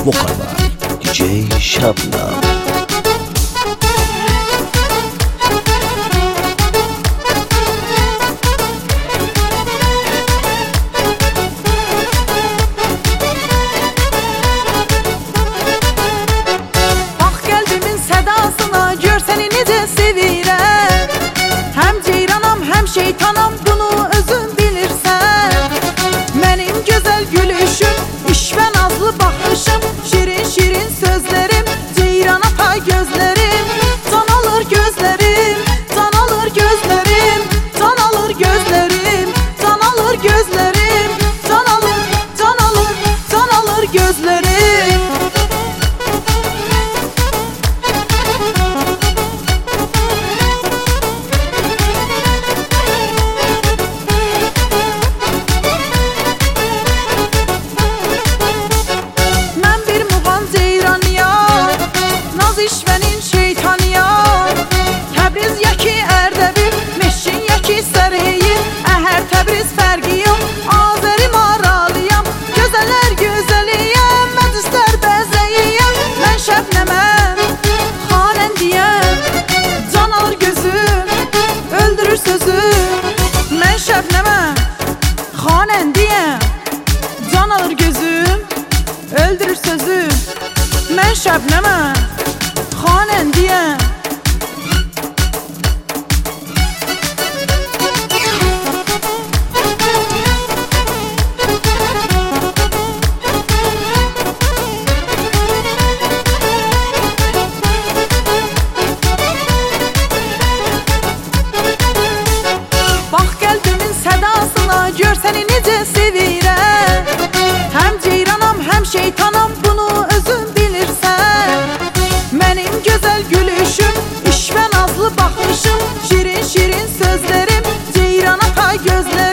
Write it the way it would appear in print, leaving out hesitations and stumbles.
Vokal by DJ Shabnam. Şeytanam bunu özün bilirsen. Benim güzel gülüşüm, işve nazlı bakışım, şirin şirin sözlerim, ceyrana pay gözlerim. Can alır gözlerim, can alır gözlerim, can alır gözlerim, can alır gözlerim, can alır, can alır, can alır gözlerim. İşvenin şeytanı yar, Təbriz yəki Ərdəbil, Meşin yəki Sərheyir, Əhər Təbriz fərqiyim, Azəri maralıyam, gözələr gözəliyəm, məclislər bəzəyiyəm, mən Şəbnəməm, xanəndiyəm, can alır gözüm, öldürür sözüm. Mən Şəbnəməm, xanəndiyəm, can alır gözüm, öldürür sözüm. Mən Şəbnəməm, xanəndiyəm. Bax qəlbimin sədasına, gör səni necə sevirəm. Həm ceyranam, həm şeytanam, bunu özün bilirsən. Benim güzel gülüşüm, işve nazlı bakışım, şirin şirin sözlerim, ceyrana pay gözlerim.